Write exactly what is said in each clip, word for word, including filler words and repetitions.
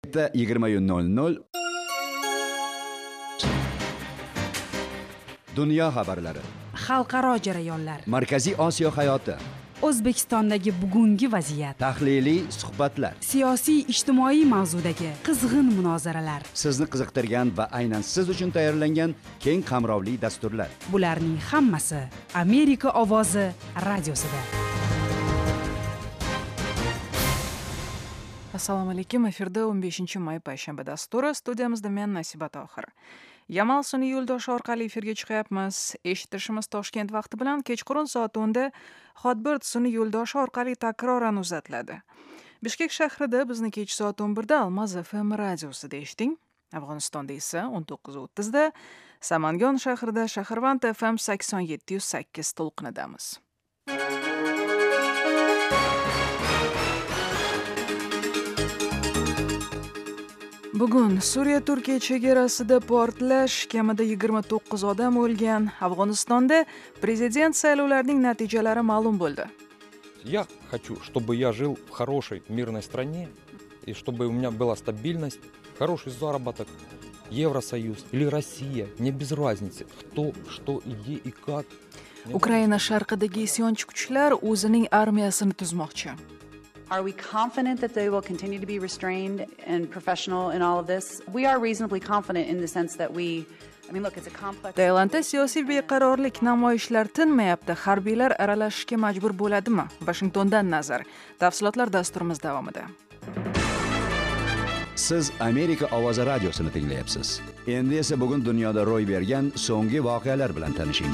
yigirma nol nol Dunyo xabarlari, xalqaro jarayonlar, Markaziy Osiyo hayoti, O'zbekistondagi bugungi vaziyat, tahliliy suhbatlar, siyosiy ijtimoiy mavzudagi qizg'in munozaralar, sizni qiziqtirgan va aynan siz uchun tayyorlangan keng qamrovli dasturlar. Bularning hammasi Amerika ovozi radiosida. Assalomu alaykum. Efirda o'n beshinchi may payshanba dasturi. Studiyamizda men Nasiba Tohir. Yamal sun'iy yo'ldoshi orqali efirga chiqyapmiz. Eshitishimiz Toshkent vaqti bilan kechqurun soat o'nda Hotbird sun'iy yo'ldoshi orqali takroran uzatiladi. Bishkek shahrida bizni kech soat o'n birda Almaz F M radiosida eshiting. Afg'onistonda esa o'n to'qqiz o'ttizda Samangon shahrida Shaharvand F M sakson yetti yuz sakkiz to'lqinidamiz. Bugun Suriya Turkiya chegarasida portlash, kamida yigirma to'qqiz odam o'lgan. Afg'onistonda prezident saylovlarining natijalari ma'lum bo'ldi. Я хочу, чтобы я жил в хорошей, мирной стране, и чтобы у меня была стабильность, хороший заработок, Евросоюз или Россия, мне без разницы, кто, что, где и как. Ukraina sharqidagi isyonchi kuchlar o'zining armiyasini tuzmoqchi. Are we confident that they will continue to be restrained and professional in all of this? We are reasonably confident in the sense that we, I mean, look, it's a complex... Tailandda siyosiy beqarorlik namoyishlar tinmayapti. Harbiylar aralashishga majbur bo'ladimi? Washingtondan nazar. Tafsilotlar dasturimiz davomida. Siz Amerika ovozi radiosini tinglayapsiz. Endi esa bugun dunyoda ro'y bergan so'nggi voqealar bilan tanishing.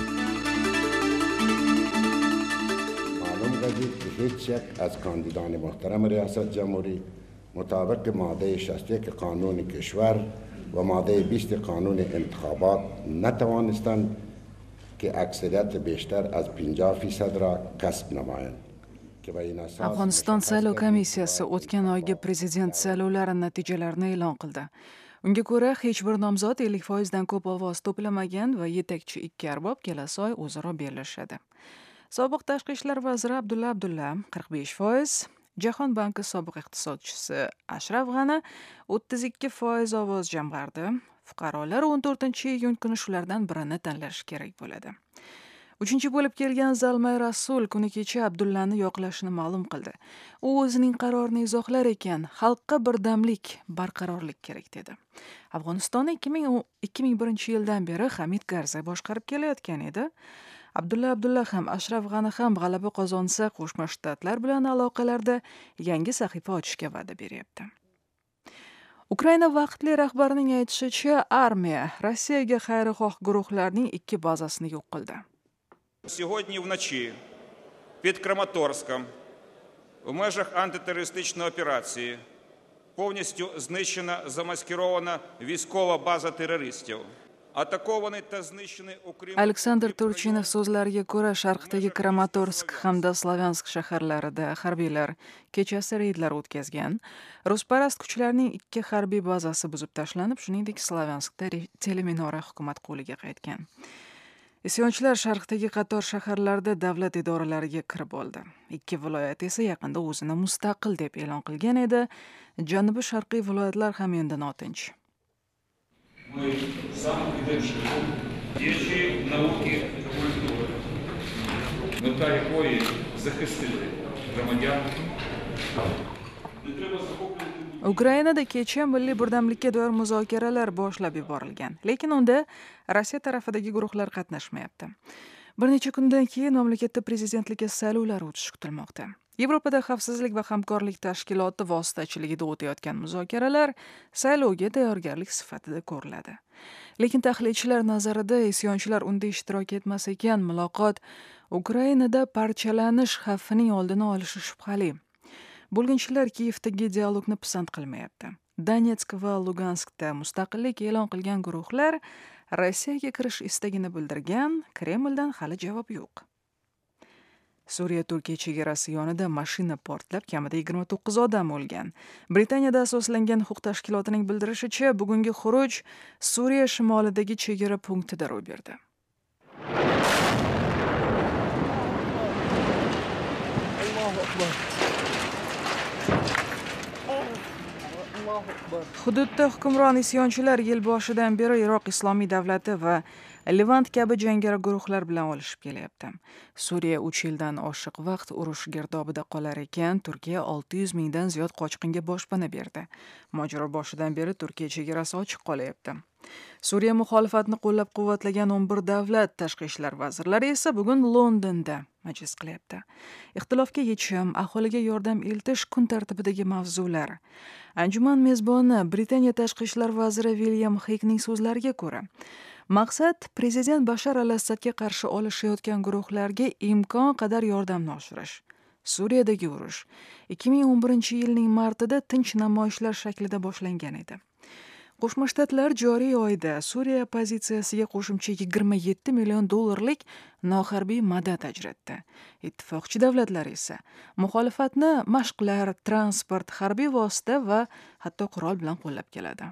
که هیچ یک از کاندیدان محترم ریاست جمهوری مطابق ماده شصت و یک قانون کشور و ماده بیست قانون انتخابات نتوانستند که اکثریت بیشتر از پنجاه فیصد را کسب نمایند. Afg'oniston saylov komissiyasi o'tgan oyga prezident saylovlari natijalarini e'lon qildi. Unga ko'ra, hech bir nomzod ellik foiz dan ko'p ovoz to'plamagan va yetakchi ikki arbob kelasi oy o'zaro bellashadi. Sobiq tashqi ishlar vaziri Abdulla Abdulla qirq besh foiz, Jahon banki sobiq iqtisodchisi Ashraf G'ani o'ttiz ikki foiz ovoz jamg'ardi. Fuqarolar o'n to'rtinchi iyun kuni shulardan birini tanlashi kerak bo'ladi. Uchinchi bo'lib kelgan Zalmay Rasul kuni kecha Abdullani yoqlashini ma'lum qildi. U o'zining qarorini izohlar ekan, xalqqa birdamlik, barqarorlik kerak dedi. Afg'onistonni ikki ming birinchi yildan beri Hamid Karzay boshqarib kelayotgan edi. Abdulla Abdulla ham Ashraf G'ani ham g'alaba qozonsa, Qo'shma Shtatlar bilan aloqalarda yangi sahifa ochishga va'da beryapti. Ukraina vaqtli rahbarining aytishicha, armiya Rossiyaga xayrixoh guruhlarning ikki bazasini yo'q qildi. Сьогодні вночі під Краматорськом в межах антитерористичної операції повністю знищена замаскирована військова база терористів. Aleksandr Turchinov so'zlariga ko'ra, sharqdagi Kramatorsk hamda Slavyansk shaharlarida harbiylar kechasi reydlar o'tkazgan. Rusparast kuchlarning ikki harbiy bazasi buzib tashlanib, shuningdek Slavyanskda teleminora hukumat qo'liga qaytgan. Isyonchilar sharqdagi qator shaharlarda davlat idoralariga kirib oldi. Ikki viloyat esa yaqinda o'zini mustaqil deb e'lon qilgan edi. Janubiy sharqiy viloyatlar ham endi notinch. Мы сам идем шляхом діячі науки та культури. Мета якої захистити громадян. Не треба захоплювати. Ukrainada kecha milliy birdamlikka doir muzokaralar boshlab yuborilgan, lekin unda Rossiya tarafidagi guruhlar qatnashmayapti. Bir necha kundan keyin mamlakatda prezidentlikka saylovlar o'tishi kutilmoqda. Yevropada xavfsizlik va hamkorlik tashkiloti vositachiligida o'tayotgan muzokaralar saylovga tayyorgarlik sifatida ko'riladi. Lekin tahlilchilar nazarida isyonchilar unda ishtirok etmas ekan, muloqot Ukrainada parchalanish xavfining oldini olishi shubhali. Bo'lginchilar Kiyevdagi dialogni pisand qilmayapti. Donetsk va Luganskda mustaqillik e'lon qilgan guruhlar Rossiyaga kirish istagini bildirgan, Kremldan hali javob yo'q. Suriya Turkiya chegarasi yonida mashina portlab kamida yigirma to'qqiz odam o'lgan. Britaniyada asoslangan huquq tashkilotining bildirishicha, bugungi xuruj Suriya shimolidagi chegara punktida ro'y berdi. Allohu akbar. Hududda hukmron isyonchilar yil boshidan beri Iroq Islomiy davlati va Levant kabi jangari guruhlar bilan olishib kelyapti. Suriya uch yildan oshiq vaqt urush girdobida qolar ekan, Turkiya olti yuz mingdan ziyod qochqinga boshpana berdi. Mojaro boshidan beri Turkiya chegarasi ochiq qolyapti. Suriya muxolifatni qo'llab-quvvatlagan o'n bir davlat tashqi ishlar vazirlari esa bugun Londonda majlis qilyapti. Ixtilofga yechim, aholiga yordam eltish kun tartibidagi mavzular. Anjuman mezboni Britaniya tashqi ishlar vaziri William Haguening so'zlariga ko'ra, maqsad prezident Bashar al-Assadga qarshi olishayotgan guruhlarga imkon qadar yordamni oshirish. Suriyadagi urush ikki ming o'n birinchi yilning martida tinch namoyishlar shaklida boshlangan edi. Qo'shma Shtatlar joriy oyda Suriya opozitsiyasiga qo'shimcha yigirma yetti million dollarlik noharbiy madad ajratdi. Ittifoqchi davlatlar esa muxolifatni mashqlar, transport, harbiy vosita va hatto qurol bilan qo'llab keladi.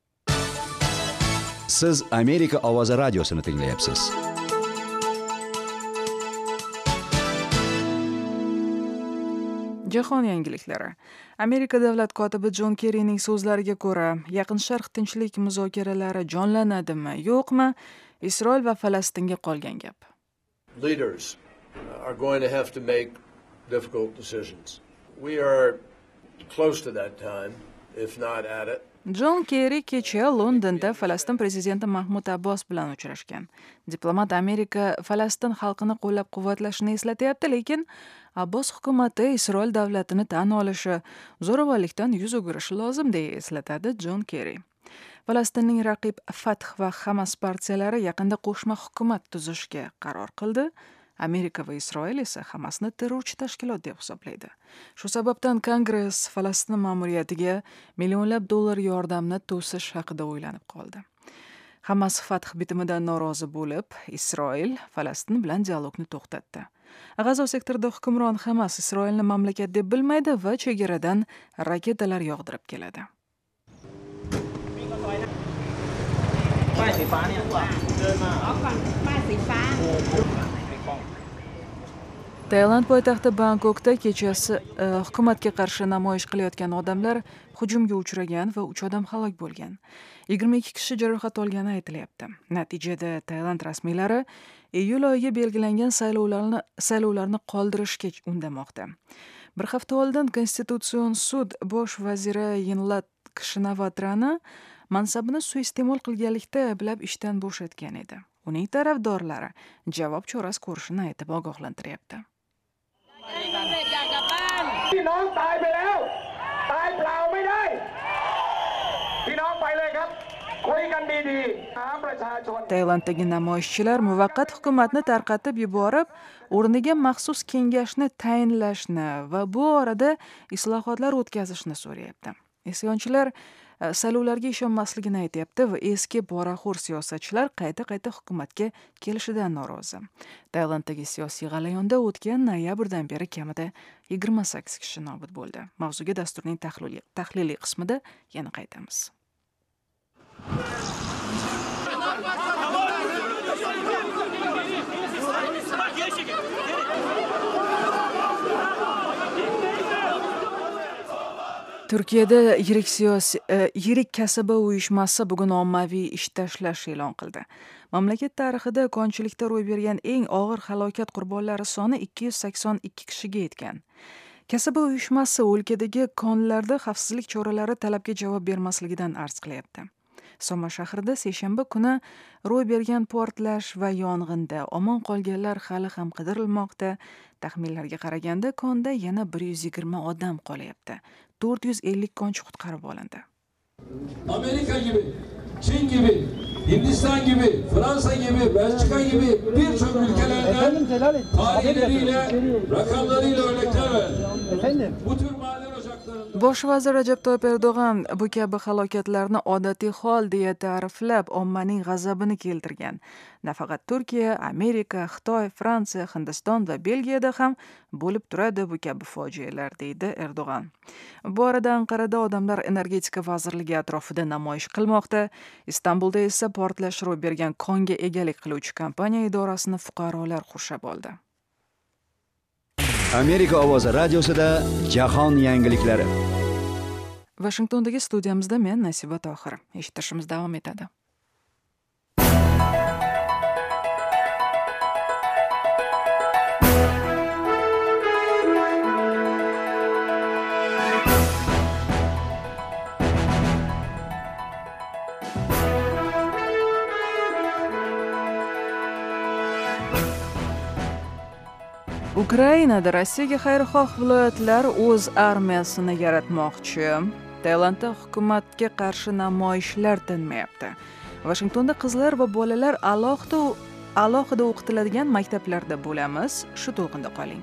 Siz Amerika ovozi radiosini tinglayapsiz. Jahon yangiliklari. Amerika davlat kotibi John Kerryning so'zlariga ko'ra, Yaqin Sharq tinchlik muzokaralari jonlanadimi, yo'qmi, Isroil va Falastinga qolgan gap. Leaders are going to have to make difficult decisions. We are close to that time, if not at it. John Kerry kecha Londonda Falastin prezidenti Mahmud Abbos bilan uchrashgan. Diplomat Amerika Falastin xalqini qo'llab-quvvatlashini eslatyapti, lekin Abbos hukumati Isroil davlatini tan olishi, zo'ravonlikdan yuz o'girishi lozim deya eslatadi John Kerry. Falastinning raqib Fath va Hamas partiyalari yaqinda qo'shma hukumat tuzishga qaror qildi. Amerika va Isroil esa Hamasni terrorchi tashkilot deb hisoblaydi. Shu sababdan Kongress Falastin ma'muriyatiga millionlab dollar yordamni to'sish haqida o'ylanib qoldi. Hamas Fath bitimidan norozi bo'lib, Isroil Falastin bilan dialogni to'xtatdi. G'azo sektorida hukmron Hamas Isroilni mamlakat deb bilmaydi va chegaradan raketalar yog'dirib keladi. Tailand poytaxti Bangkokda kechasi uh, hukumatga qarshi namoyish qilayotgan odamlar hujumga uchragan va uch odam halok bo'lgan. yigirma ikki kishi jarohat olgani aytilyapti. Natijada Tailand rasmiylari iyul oyiga belgilangan saylovlarni saylovlarni qoldirishga undamoqda. Bir hafta oldin Konstitutsion sud bosh vaziri Yingluck Shinawtrani mansabini suiiste'mol qilganlikda ayblab ishdan bo'shatgan edi. Uning tarafdorlari javob chorasi ko'rishini aytib ogohlantiryapti. พี่น้องตายไปแล้วตายเปล่าไม่ได้พี่น้องไปเลยครับคุยกันดีๆหาประชาชน Tailanddagi namoyishchilar muvaqqat hukumatni tarqatib yuborib, o'rniga maxsus kengashni tayinlashni va bu orada islohotlar o'tkazishni so'rayapti. Isyonchilar saylovlarga ishonmasligini aytyapti va eski poraxo'r siyosatchilar qayta-qayta hukumatga kelishidan norozi. Tailanddagi siyosiy g'alayonda o'tgan noyabrdan beri kamida yigirma sakkiz kishi nobud bo'ldi. Mavzuga dasturning tahliliy tahliliy qismida yana qaytamiz. Turkiyada yirik siyosiy yirik kasaba uyushmasi bugun ommaviy ish tashlash e'lon qildi. Mamlakat tarixida konchilikda ro'y bergan eng og'ir halokat qurbonlari soni ikki yuz sakson ikki kishiga yetgan. Kasaba uyushmasi o'lkadagi konlarda xavfsizlik choralari talabga javob bermasligidan arz qilyapti. Soma shahrida seshanba kuni ro'y bergan portlash va yong'inda omon qolganlar hali ham qidirilmoqda. Taxminlarga qaraganda konda yana bir yuz yigirma odam qolyapti. to'rt yuz ellik konchi qutqarib olindi. Amerika gibi, Çin gibi, Hindistan gibi, Fransa gibi, Belçika gibi birçok ülkelerden tarihleriyle, rakamlarıyla örnekler verdi. Bu tür maden ocaklarında Bosh vazir Rajab Toyyib Erdo'g'an bu kabi halokatlarni odatiy hol deya ta'riflab, ommaning g'azabini keltirgan. Nafaqat Turkiya, Amerika, Xitoy, Fransiya, Hindiston va Belgiyada ham bo'lib turadi bu kabi fojialar, deydi Erdo'g'an. Bu orada Anqarada odamlar energetika vazirligi atrofida namoyish qilmoqda. Istanbulda esa portlash ro'y bergan konga egalik qiluvchi kompaniya idorasini fuqarolar qurshab oldi. Amerika ovozi radiosida jahon yangiliklari. Vashingtondagi studiyamizda men Nasiba Tohir. Eshitishimiz davom etadi. Ukrainada Rossiyaga xayrixoh viloyatlar o'z armiyasini yaratmoqchi. Tailandda hukumatga qarshi namoyishlar tinmayapti. Vashingtonda qizlar va bolalar alohida alohida o'qitiladigan maktablarda bo'lamiz. Shu to'lqinda qoling.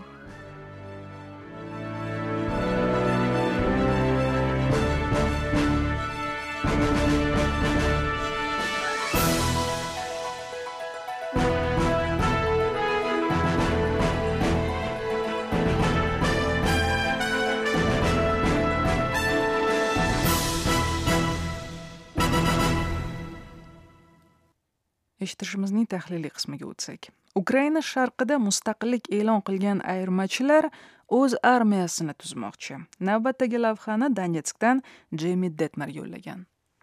Eshitishimizning tahliliy qismiga o'tsak. Ukraina sharqida mustaqillik e'lon qilgan ayirmachilar o'z armiyasini tuzmoqchi. Navbatdagi lavhani Donetskdan Jeymi Detmer yo'llagan.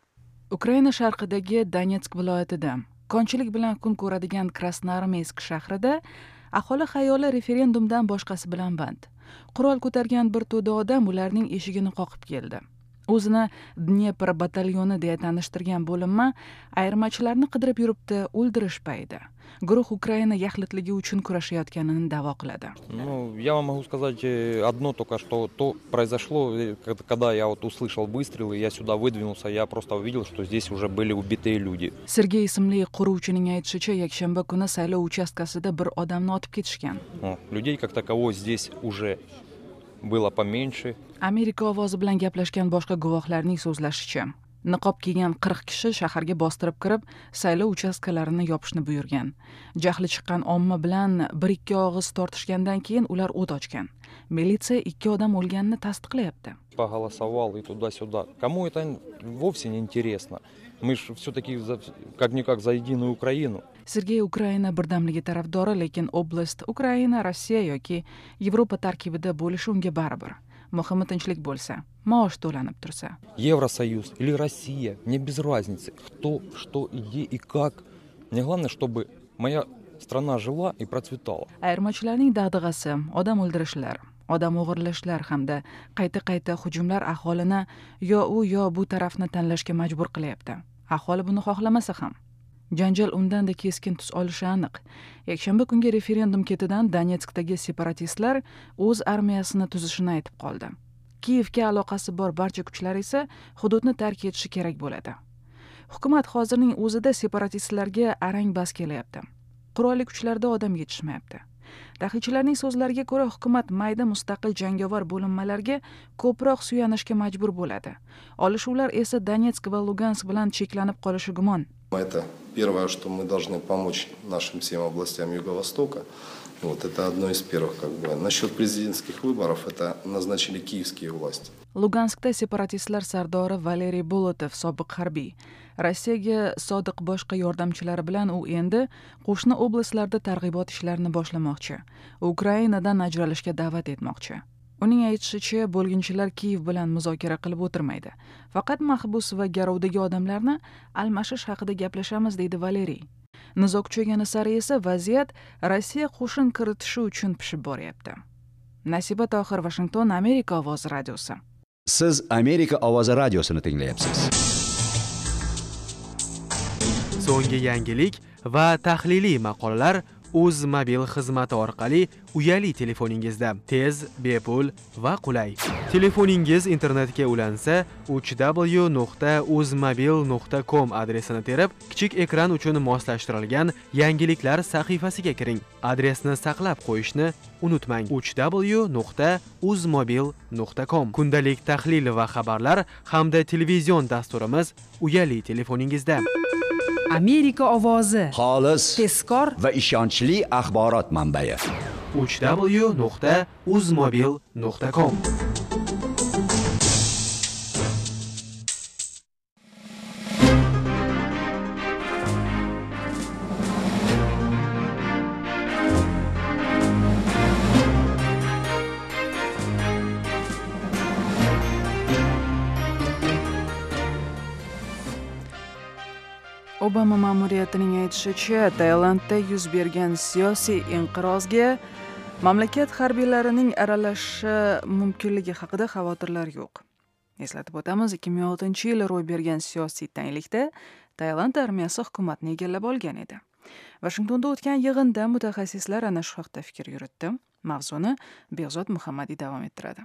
Ukraina sharqidagi Donetsk viloyatida konchilik bilan kun ko'radigan Krasnoarmeysk shahrida aholi xayoli referendumdan boshqasi bilan band. Qurol ko'targan bir to'da odam ularning eshigini qoqib keldi. O'zini Dnepr batalyoni deya tanishtirgan bo'linma ayirmachilarni qidirib yuribdi, o'ldirishpaydi. Guruh Ukraina yaxlitligi uchun kurashayotganini da'vo qiladi. Ну, я вам могу сказать одно только, что то произошло, когда я вот услышал выстрелы, я сюда выдвинулся, я просто увидел, что здесь уже были убитые люди. Sergey ismli quruvchining aytishicha, yakshanba kuni saylov uchastkasida bir odamni otib ketishgan. Людей как такового здесь уже было поменьше. Amerika ovozi bilan gaplashgan boshqa guvohlarning so'zlashicha, niqob kiygan qirq kishi shaharga bostirib kirib, saylov uchastkalarini yopishni buyurgan. Jahli chiqqan omma bilan bir ikki og'iz tortishgandan keyin ular o't ochgan. Militsiya ikki odam o'lganini tasdiqlayapti. Поголосовал и туда-сюда. Кому это вовсе не интересно. Мы же все-таки как-никак за единую Украину. Sergey Ukraina birdamligi tarafdori, lekin oblast Ukraina, Rossiya yoki Yevropa tarkibida bo'lishi unga baribir. Muhimi tinchlik bo'lsa, maosh to'lanib tursa. Евросоюз или Россия, мне без разницы, кто, что, где и как. Мне главное, чтобы моя страна жила и процветала. Ayirmachilarning dag'dag'asi, odam o'ldirishlar, odam o'g'irlashlar hamda qayta-qayta hujumlar aholini yo u yo bu tarafni tanlashga majbur qilyapti. Aholi buni xohlamasa ham. Janjal undan-da keskin tus olishi aniq. Yakshanba kungi referendum ketidan Donetskdagi separatistlar o'z armiyasini tuzishini aytib qoldi. Kiyevga aloqasi bor barcha kuchlar esa hududni tark etishi kerak bo'ladi. Hukumat hozirning o'zida separatistlarga arang bas kelyapti. Qurolli kuchlarda odam yetishmayapti. Daxilchilarning so'zlariga ko'ra, hukumat mayda mustaqil jangovar bo'linmalarga ko'proq suyanishga majbur bo'ladi. Olishuvlar esa Donetsk va Lugansk bilan cheklanib qolishi gumon. Это первое, что мы должны помочь нашим всем областям Юго-Востока. Вот это одно из первых, как бы. Насчет президентских выборов это назначили киевские власти. Luganskda separatistlar sardori Valeriy Bolotov, sobiq harbiy, Rossiyaga sodiq boshqa yordamchilari bilan u endi qo'shni oblastlarda targ'ibot ishlarini boshlamoqchi. Ukrainadan ajralishga da'vat etmoqchi. Uning aytishicha, bo'lginchilar Kiyev bilan muzokara qilib o'tirmaydi. Faqat mahbus va garovdagi odamlarni almashish haqida gaplashamiz, deydi Valeriy. Nizo kuchaygani sari esa vaziyat Rossiya qo'shin kiritishi uchun pishib boryapti. Nasiba Tohir, Washington, Amerika ovozi radiosi. Siz Amerika ovozi radiosini tinglayapsiz. So'nggi yangilik va tahliliy maqolalar o'z mobil xizmati orqali uyali telefoningizda tez, bepul va qulay. Telefoningiz internetga ulansa, uch w nuqta o'zmobil nuqta com adresini terib, kichik ekran uchun moslashtirilgan yangiliklar sahifasiga kiring. Adresni saqlab qo'yishni unutmang. uch w nuqta o'zmobil nuqta com. Kundalik tahlil va xabarlar hamda televizion dasturimiz uyali telefoningizda. Amerika ovozi. Xolis, tezkor va ishonchli axborot manbai. uch w nuqta o'zmobil nuqta com. Obama ma'muriyatining aytishicha, Tailandda yuz bergan siyosiy inqirozga mamlakat harbiylarining aralashishi mumkinligi haqida xavotirlar yo'q. Eslatib o'tamiz, ikki ming oltinchi yil ro'y bergan siyosiy tanglikda Tailand armiyasi hukumatni egallab olgan edi. Washingtonda o'tgan yig'inda mutaxassislar ana shu haqda fikr yuritdi. Mavzuni Behzod Muhammadiy davom ettiradi.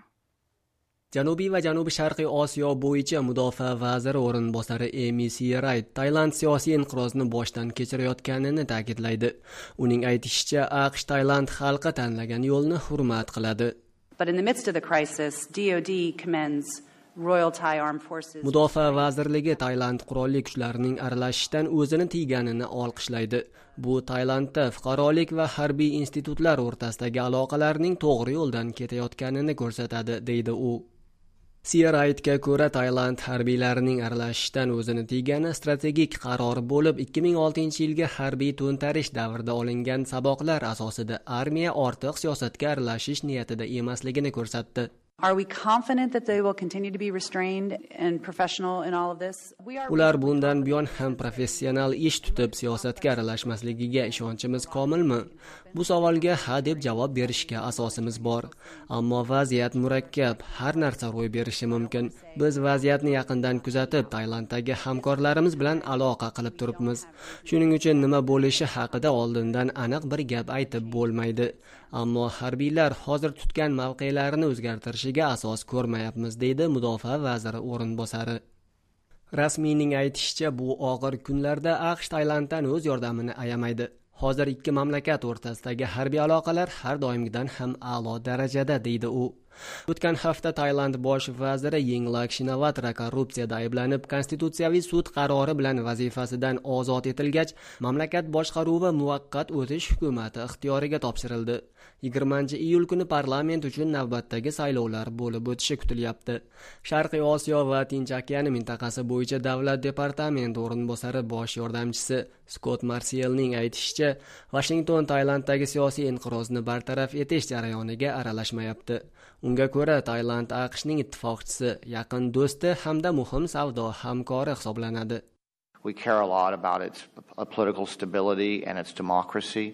Janubiy va Janubi-Sharqiy Osiyo bo'yicha mudofaa vaziri o'rinbosari Amy Searight Tailand siyosiy inqirozni boshdan kechirayotganini ta'kidlaydi. Uning aytishicha, AQSh Tailand xalqi tanlagan yo'lni hurmat qiladi. But in the midst of the crisis, D O D commends Royal Thai Armed Forces. Mudofaa vazirligi Tailand qurolli kuchlarining aralashishidan o'zini tiyganini olqishlaydi. Bu Tailandda fuqarolik va harbiy institutlar o'rtasidagi aloqalarning to'g'ri yo'ldan ketayotganini ko'rsatadi, deydi u. Searightga ko'ra, Tailand harbiylarining aralashishidan o'zini tiygani strategik qaror bo'lib, ikki ming oltinchi yilgi harbiy to'ntarish davrida olingan saboqlar asosida armiya ortiq siyosatga aralashish niyatida emasligini ko'rsatdi. Are we confident that they will continue to be restrained and professional in all of this? We are. Ular bundan buyon ham professional ish tutib siyosatga aralashmasligiga ishonchimiz komilmi? Bu savolga ha deb javob berishga asosimiz bor. Ammo vaziyat murakkab, har narsa ro'y berishi mumkin. Biz vaziyatni yaqindan kuzatib, Tailanddagi hamkorlarimiz bilan aloqa qilib turibmiz. Shuning uchun nima bo'lishi haqida oldindan aniq bir gap aytib bo'lmaydi. Ammo harbiylar hozir tutgan mavqelarini o'zgartirishiga asos ko'rmayapmiz, deydi mudofaa vaziri o'rinbosari. Rasmiyning aytishicha, bu og'ir kunlarda AQSh Tailanddan o'z yordamini ayamaydi. Hozir ikki mamlakat o'rtasidagi harbiy aloqalar har doimgidan ham a'lo darajada, deydi u. O'tgan hafta Tailand bosh vaziri Yingluck Shinawatra korrupsiyada ayblanib, konstitutsiyaviy sud qarori bilan vazifasidan ozod etilgach, mamlakat boshqaruvi muvaqqat o'tish hukumati ixtiyoriga topshirildi. yigirmanchi iyul kuni parlament uchun navbatdagi saylovlar bo'lib o'tishi kutilyapti. Sharqiy Osiyo va Tinch okeani mintaqasi bo'yicha davlat departamenti o'rinbosari bosh yordamchisi Scott Marcielning aytishicha, Washington Tailanddagi siyosiy inqirozni bartaraf etish jarayoniga aralashmayapti. Unga ko'ra, Tailand AQShning ittifoqchisi, yaqin do'sti hamda muhim savdo hamkori hisoblanadi. We care a lot about its political stability and its democracy.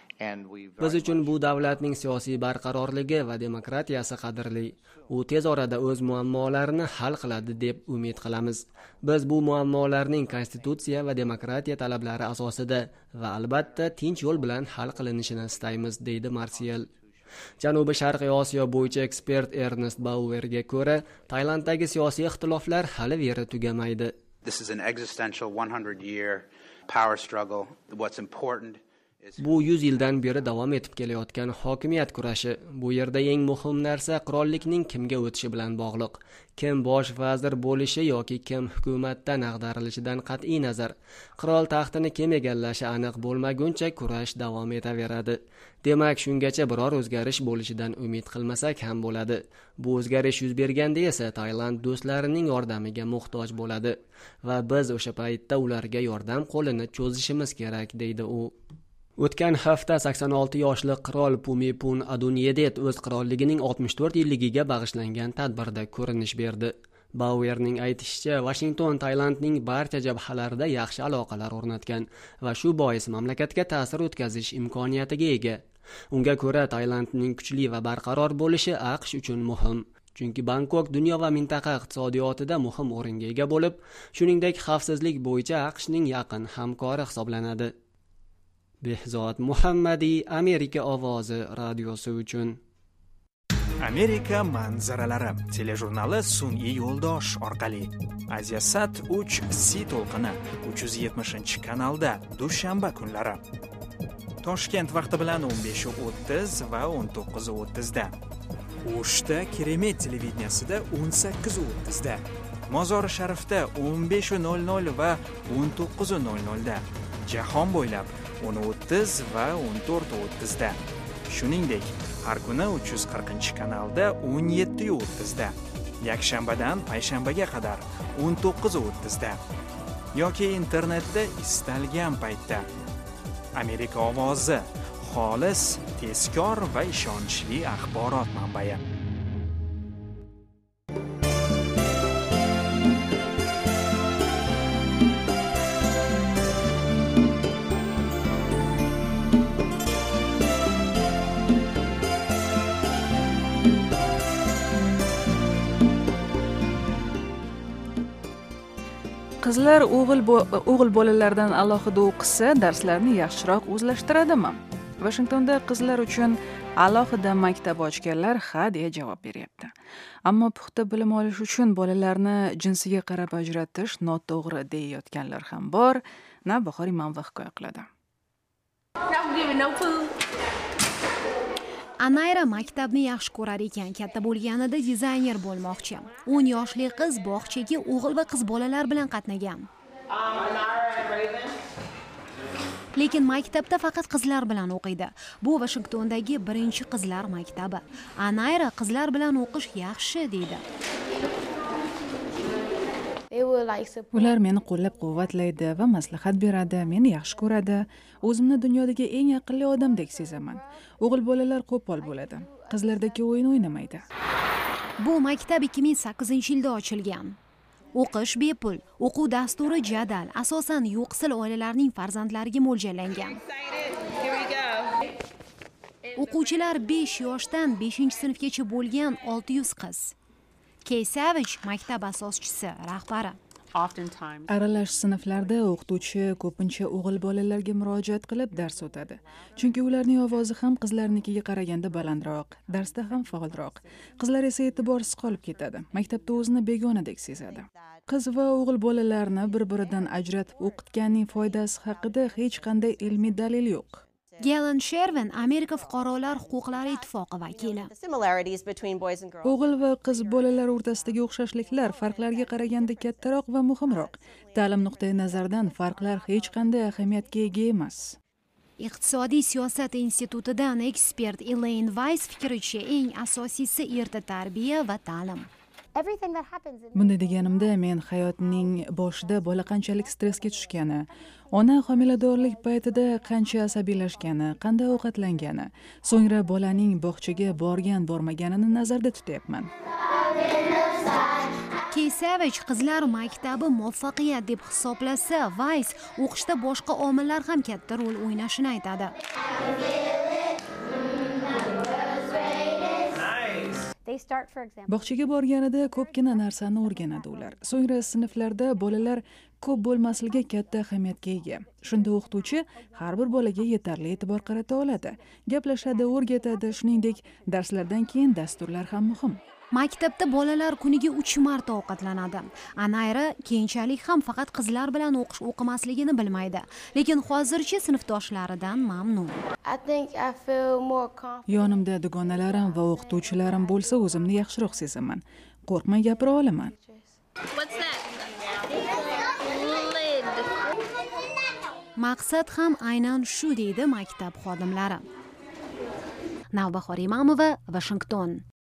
Biz uchun bu davlatning siyosiy barqarorligi va demokratiyasi qadrli. U tez orada o'z muammolarini hal qiladi deb umid qilamiz. Biz bu muammolarning konstitutsiya va demokratiya talablari asosida va albatta tinch yo'l bilan hal qilinishini istaymiz, deydi Marciel. Janubi-Sharqiy Osiyo bo'yicha ekspert Ernest Bauerga ko'ra, Tailanddagi siyosiy ixtiloflar hali veri tugamaydi. This is an existential one hundred year power struggle. What's important Bu yuz yildan beri davom etib kelayotgan hokimiyat kurashi. Bu yerda eng muhim narsa qirollikning kimga o'tishi bilan bog'liq. Kim bosh vazir bo'lishi yoki kim hukumatdan ag'darilishidan qat'iy nazar, qirol taxtini kim egallashi aniq bo'lmaguncha kurash davom etaveradi. Demak, shungacha biror o'zgarish bo'lishidan umid qilmasak ham bo'ladi. Bu o'zgarish yuz berganda esa Tailand do'stlarining yordamiga muhtoj bo'ladi va biz o'sha paytda ularga yordam qo'lini cho'zishimiz kerak, deydi u. O'tgan hafta sakson olti yoshli qirol Pumipun Adunyedet o'z qirolligining oltmish to'rt yilligiga bag'ishlangan tadbirda ko'rinish berdi. Bauerning aytishicha, Washington Tailandning barcha jabhalarida yaxshi aloqalar o'rnatgan va shu bois mamlakatga ta'sir o'tkazish imkoniyatiga ega. Unga ko'ra, Tailandning kuchli va barqaror bo'lishi AQSh uchun muhim. Chunki Bangkok dunyo va mintaqa iqtisodiyotida muhim o'ringa ega bo'lib, shuningdek xavfsizlik bo'yicha AQShning yaqin hamkori hisoblanadi. Behzod Muhammadiy, Amerika ovozi radiosi uchun. Amerika manzaralari telejurnali sun'iy yo'ldosh orqali Asiasat uch C to'lqini uch yuz yetmishinchi kanalda dushanba kunlari. Toshkent vaqti bilan o'n besh o'ttiz va o'n to'qqiz o'ttiz da. O'shda Keremet televideniyasida o'n sakkiz o'ttiz da. Mozori Sharifda o'n besh nol nol va o'n to'qqiz nol nol da. Jahon bo'ylab o'n o'ttiz va o'n to'rt o'ttiz da. Shuningdek, har kuni uch yuz qirqinchi kanalda o'n yetti o'ttiz da. Yakshanbadan payshanbaga qadar o'n to'qqiz o'ttiz da. Yoki internetda istalgan paytda. Amerika ovozi, xolis, tezkor va ishonchli axborot manbai. Qizlar o'g'il o'g'il bolalardan alohida o'qisa, darslarni yaxshiroq o'zlashtiradimi? Vashingtonda qizlar uchun alohida maktab ochganlar ha deya javob beryapti. Ammo puxta bilim olish uchun bolalarni jinsiga qarab ajratish noto'g'ri deyayotganlar ham bor. Navbahor Imomova hikoya qiladi. Anayra maktabni yaxshi ko'rar ekan, katta bo'lganida dizayner bo'lmoqchi. o'n yoshli qiz bog'chaga o'g'il va qiz bolalar bilan qatnagan. Lekin maktabda faqat qizlar bilan o'qiydi. Bu Vashingtondagi birinchi qizlar maktabi. Anayra qizlar bilan o'qish yaxshi deydi. Ular meni qo'llab-quvvatlaydi va maslahat beradi, meni yaxshi ko'radi. O'zimni dunyodagi eng aqlli odamdek sezaman. O'g'il bolalar qo'pol bo'ladi. Qizlardagi o'yin o'ynamaydi. Bu maktab ikki ming sakkizinchi yilda ochilgan. O'qish bepul, o'quv dasturi jadal, asosan yo'qsil oilalarning farzandlariga mo'ljallangan. O'quvchilar besh yoshdan beshinchi sinfgacha bo'lgan olti yuz qiz. Kay Savage maktab asoschisi, rahbari. Aralash sinflarda o'qituvchi ko'pincha o'g'il bolalarga murojaat qilib dars o'tadi. Chunki ularning ovozi ham qizlarnikiga qaraganda balandroq, darsda ham faolroq. Qizlar esa e'tiborsiz qolib ketadi. Maktabda o'zini begonadek sezadi. Qiz va o'g'il bolalarni bir-biridan ajratib o'qitganning foydasi haqida hech qanday ilmiy dalil yo'q. Galen Shervin, Amerika fuqarolar huquqlari ittifoqi vakili. O'g'il va qiz bolalar o'rtasidagi o'xshashliklar farqlarga qaraganda kattaroq va muhimroq. Ta'lim nuqtai nazaridan farqlar hech qanday ahamiyatga ega emas. Iqtisodiy siyosat institutidan ekspert Elaine Weiss fikricha, eng asosiysi erta tarbiya va ta'lim. Bunday deganimda men hayotning boshida bola qanchalik stressga tushgani, ona homiladorlik paytida qancha asabiylashgani, qanday ovqatlangani, so'ngra bolaning bog'chaga borgan-bormaganini nazarda tutyapman. Kay Savage qizlar maktabi muvaffaqiyat deb hisoblasa, Weiss o'qishda boshqa omillar ham katta rol o'ynashini aytadi. Bog'chaga borganida ko'pgina narsani o'rganadi ular. So'ngra sinflarda bolalar ko'p bo'lmasligi katta ahamiyatga ega. Shunda o'qituvchi har bir bolaga yetarli e'tibor qarata oladi. Gaplashadi, o'rgatadi, shuningdek, darslardan keyin dasturlar ham muhim. Maktabda bolalar kuniga uch marta ovqatlanadi. Anayra keyinchalik ham faqat qizlar bilan o'qish o'qimasligini bilmaydi, lekin hozircha sinfdoshlaridan mamnun. Yonimda dugonalarim va o'qituvchilarim bo'lsa, o'zimni yaxshiroq sezaman. Qo'rqmay gapira olaman. Maqsad ham aynan shu deydi maktab xodimlari. Navbahor Imomova, Washington.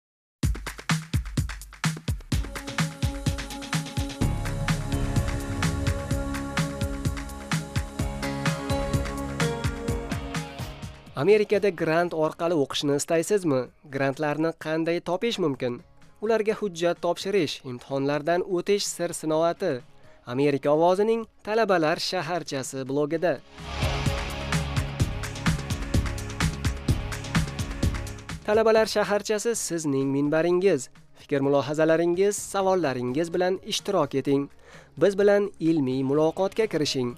Amerikada grant orqali o'qishni istaysizmi? Grantlarni qanday topish mumkin? Ularga hujjat topshirish, imtihonlardan o'tish sir sinovati. Amerika ovozining talabalar shaharchasi blogida. Talabalar shaharchasi sizning minbaringiz. Fikr-mulohazalaringiz, savollaringiz bilan ishtirok eting. Biz bilan ilmiy muloqotga kirishing.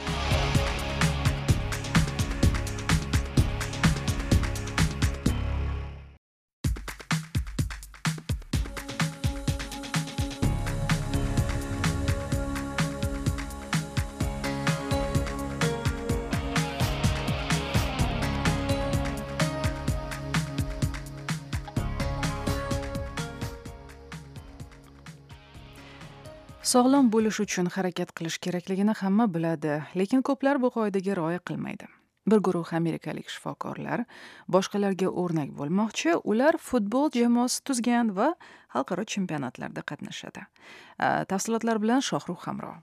Sog'lom bo'lish uchun harakat qilish kerakligini hamma biladi, lekin ko'plar bu qoidaga rioya qilmaydi. Bir guruh amerikalik shifokorlar boshqalarga o'rnak bo'lmoqchi, ular futbol jamoasi tuzgan va xalqaro chempionatlarda qatnashadi. Tafsilotlar bilan Shohruh Hamro.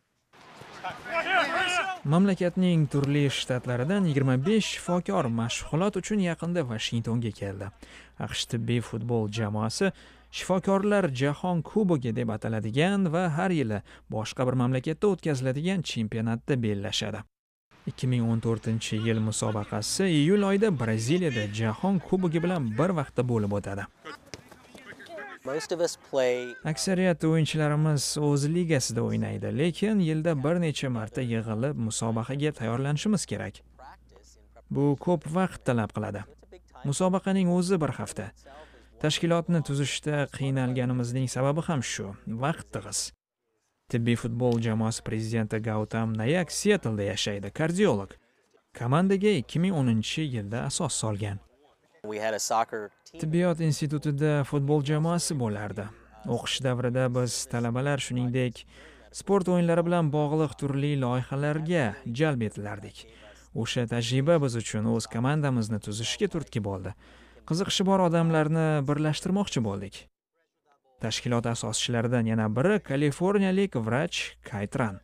Mamlakatning turli shtatlaridan yigirma besh shifokor mashg'ulot uchun yaqinda Vashingtonga keldi. AQSh tibbiy futbol jamoasi Shifokorlar Jahon Kubogi deb ataladigan va har yili boshqa bir mamlakatda o'tkaziladigan chempionatda bellashadi. ikki ming o'n to'rtinchi yil musobaqasi iyul oyida Braziliyada Jahon Kubogi bilan bir vaqtda bo'lib o'tadi. Aksariyat o'yinchilarimiz o'z ligasida o'ynaydi, lekin yilda bir necha marta yig'ilib musobaqaga tayyorlanishimiz kerak. Bu ko'p vaqt talab qiladi. Musobaqaning o'zi bir hafta. Tashkilotni tuzishda qiynalganimizning sababi ham shu, vaqt tig'iz. Tibbiy futbol jamoasi prezidenti Gautam Nayak Seattleda yashaydi, kardiolog. Komandaga ikki ming o'ninchi yilda asos solgan. Tibbiyot institutida futbol jamoasi bo'lardi. O'qish davrida biz talabalar shuningdek sport o'yinlari bilan bog'liq turli loyihalarga jalb etilardik. O'sha tajriba biz uchun o'z komandamizni tuzishga turtki bo'ldi. Qiziqishi bor odamlarni birlashtirmoqchi bo'ldik. Tashkilot asoschilaridan yana biri kaliforniyalik vrach Kaytran.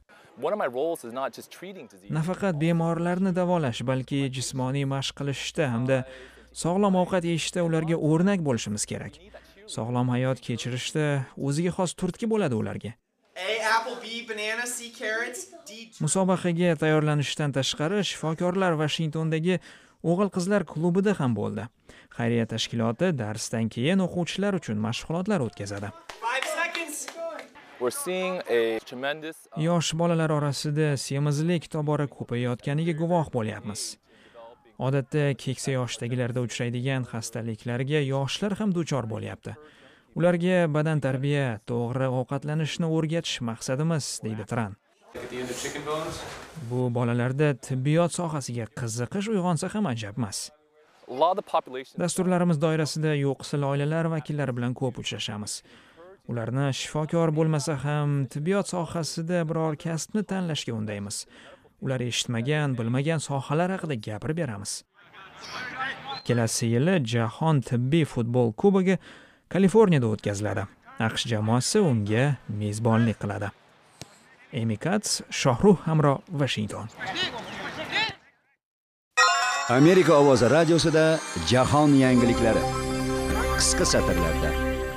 Nafaqat bemorlarni davolash, balki jismoniy mashq qilishda hamda sog'lom ovqat yeyishda ularga o'rnak bo'lishimiz kerak. Sog'lom hayot kechirishda o'ziga xos turtki bo'ladi ularga. Musobaqaga tayyorlanishdan tashqari shifokorlar Washingtondagi o'g'il-qizlar klubida ham bo'ldi. Xayriya tashkiloti darsdan keyin o'quvchilar uchun mashg'ulotlar o'tkazadi. Yosh bolalar orasida semizlik tobora ko'payayotganiga guvoh bo'lyapmiz. Odatda keksa yoshdagilarda uchraydigan xastaliklarga yoshlar ham duchor bo'lyapti. Ularga badan tarbiya, to'g'ri ovqatlanishni o'rgatish maqsadimiz, deydi Tran. Bu bolalarda tibbiyot sohasiga qiziqish uyg'onsa ham ajab emas. Dasturlarimiz doirasida yo'qsil oilalar vakillari bilan ko'p uchrashamiz. Ularni shifokor bo'lmasa ham tibbiyot sohasida biror kasbni tanlashga undaymiz. Ular eshitmagan, bilmagan sohalar haqida gapirib beramiz. Kelasi yili Jahon tibbiy futbol kubogi Kaliforniyada o'tkaziladi. AQSh jamoasi unga mezbonlik qiladi. Amy Katz, Shohruh Hamro, Washington. Amerika ovozi radiosida jahon yangiliklari. Qisqa satrlarda.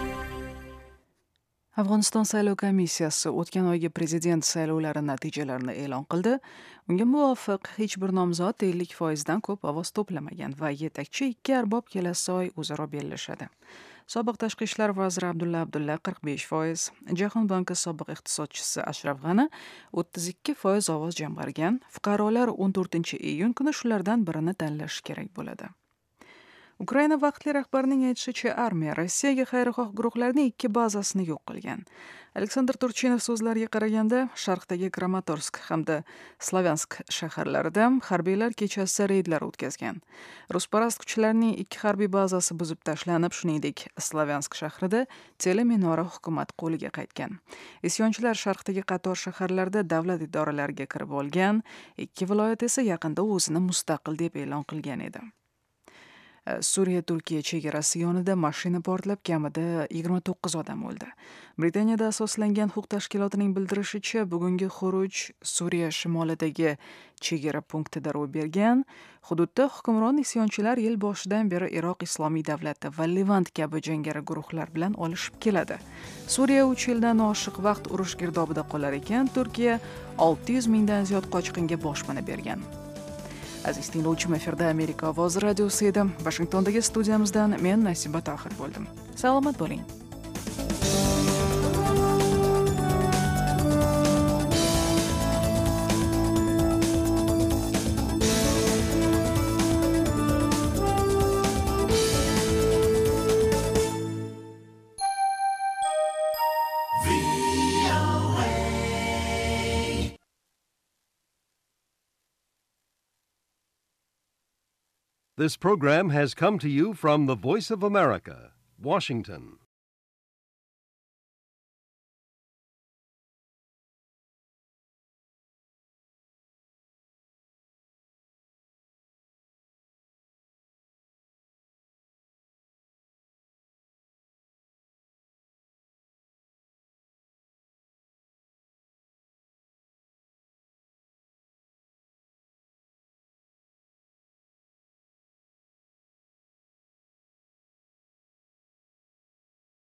Afg'oniston saylov komissiyasi o'tgan oygi prezident saylovlari natijalarini e'lon qildi. Unga muvofiq hech bir nomzod ellik foizdan ko'p ovoz to'plamagan va yetakchi ikki arbob kelasi oy o'zaro bellashadi. Sobiq tashqi ishlar vaziri Abdulla Abdulla qirq besh foiz, Jahon banki sobiq iqtisodchisi Ashraf G'ani o'ttiz ikki foiz ovoz jamg'argan. Fuqarolar o'n to'rtinchi iyun kuni shulardan birini tanlash kerak bo'ladi. Ukraina vaqtli rahbarining aytishicha, armiya Rossiyaga xayrixoh guruhlarning ikki bazasini yo'q qilgan. Aleksandr Turchinov so'zlariga qaraganda, sharqdagi Kramatorsk hamda Slavyansk shaharlarida harbiylar kechasi reydlar o'tkazgan. Rusparast kuchlarning ikki harbiy bazasi buzib tashlanib, shuningdek, Slavyansk shahrida teleminora hukumat qo'liga qaytgan. Isyonchilar sharqdagi qator shaharlarda davlat idoralariga kirib olgan, ikki viloyat esa yaqinda o'zini mustaqil deb e'lon qilgan edi. Suriya Turkiya chegarasi yonida mashina portlab kamida yigirma to'qqiz odam o'ldi. Britaniyada asoslangan huquq tashkilotining bildirishicha, bugungi xuruj Suriya shimolidagi chegara punktida ro'y bergan. Hududda hukmron isyonchilar yil boshidan beri Iroq Islomiy davlati va Levant kabi jangari guruhlar bilan olishib keladi. Suriya uch yildan oshiq vaqt urush girdobida qolar ekan, Turkiya olti yuz mingdan ziyod qochqinga boshpana bergan. Aziz tinglovchim, efirda Amerika ovozi radiosi edi. Washingtondagi studiyamizdan men Nasiba Tohir bo'ldim. Salomat bo'ling. This program has come to you from the Voice of America, Washington.